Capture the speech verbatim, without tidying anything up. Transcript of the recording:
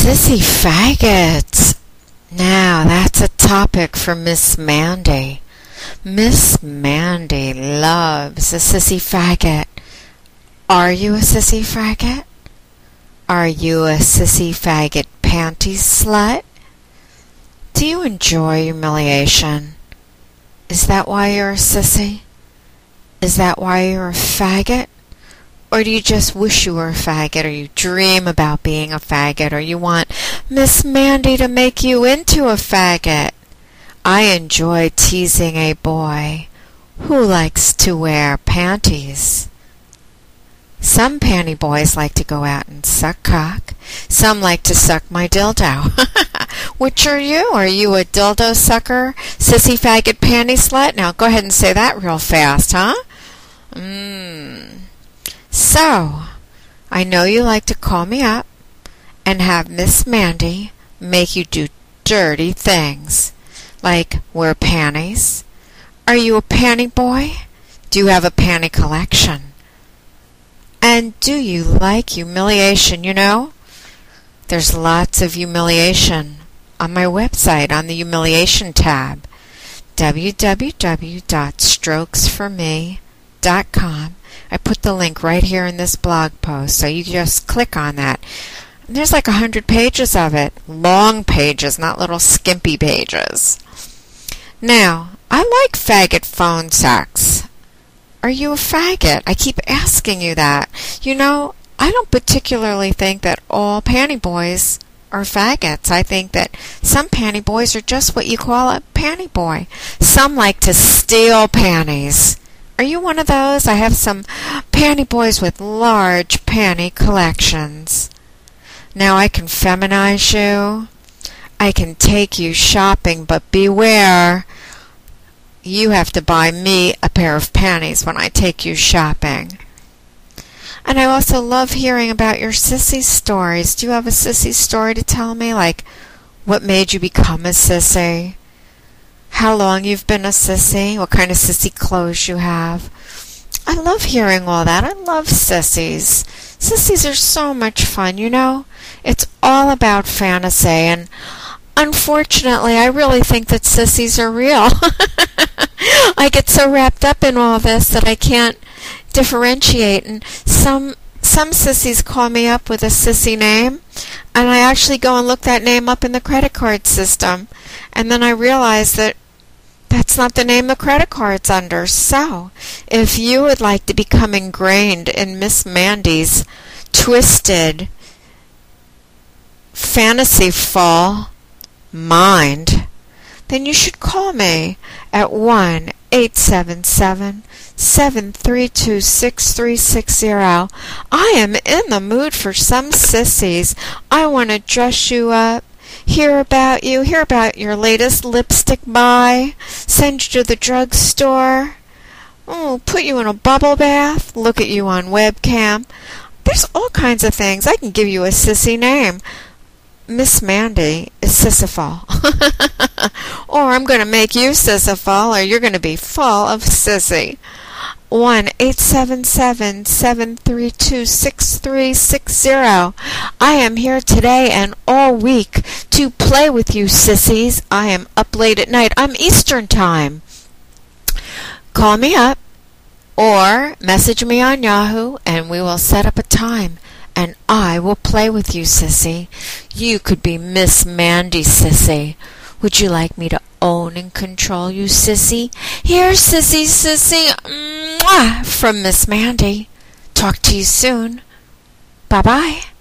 Sissy faggots. Now, that's a topic for Miss Mandy. Miss Mandy loves a sissy faggot. Are you a sissy faggot? Are you a sissy faggot panties slut? Do you enjoy humiliation? Is that why you're a sissy? Is that why you're a faggot? Or do you just wish you were a faggot, or you dream about being a faggot, or you want Miss Mandy to make you into a faggot? I enjoy teasing a boy who likes to wear panties. Some panty boys like to go out and suck cock. Some like to suck my dildo. Which are you? Are you a dildo sucker, sissy faggot panty slut? Now go ahead and say that real fast, huh? Mmm. So, I know you like to call me up and have Miss Mandy make you do dirty things, like wear panties. Are you a panty boy? Do you have a panty collection? And do you like humiliation? You know, there's lots of humiliation on my website on the humiliation tab, w w w dot strokes for me dot com. I put the link right here in this blog post, so you just click on that. And there's like a hundred pages of it. Long pages, not little skimpy pages. Now, I like faggot phone sex. Are you a faggot? I keep asking you that. You know, I don't particularly think that all panty boys are faggots. I think that some panty boys are just what you call a panty boy. Some like to steal panties. Are you one of those? I have some panty boys with large panty collections. Now I can feminize you. I can take you shopping, but beware. You have to buy me a pair of panties when I take you shopping. And I also love hearing about your sissy stories. Do you have a sissy story to tell me? Like, what made you become a sissy? How long you've been a sissy? What kind of sissy clothes you have? I love hearing all that. I love sissies. Sissies are so much fun, you know? It's all about fantasy, and unfortunately, I really think that sissies are real. I get so wrapped up in all this that I can't differentiate, and some some sissies call me up with a sissy name, and I actually go and look that name up in the credit card system, and then I realize that that's not the name the credit card's under. So, if you would like to become ingrained in Miss Mandy's twisted, fantasyful mind, then you should call me at one eight seven seven, seven three two, six three six zero. I am in the mood for some sissies. I want to dress you up, hear about you, hear about your latest lipstick buy, send you to the drugstore, oh, put you in a bubble bath, look at you on webcam. There's all kinds of things. I can give you a sissy name. Miss Mandy is Sisyphal. Or I'm going to make you Sisyphal, or you're going to be full of sissy. one eight seven seven, seven three two, six three six zero. I am here today and all week to play with you sissies. I am up late at night. I'm Eastern time. Call me up or message me on Yahoo and we will set up a time. And I will play with you, sissy. You could be Miss Mandy, sissy. Would you like me to own and control you, sissy? Here, sissy, sissy, mwah, from Miss Mandy. Talk to you soon. Bye-bye.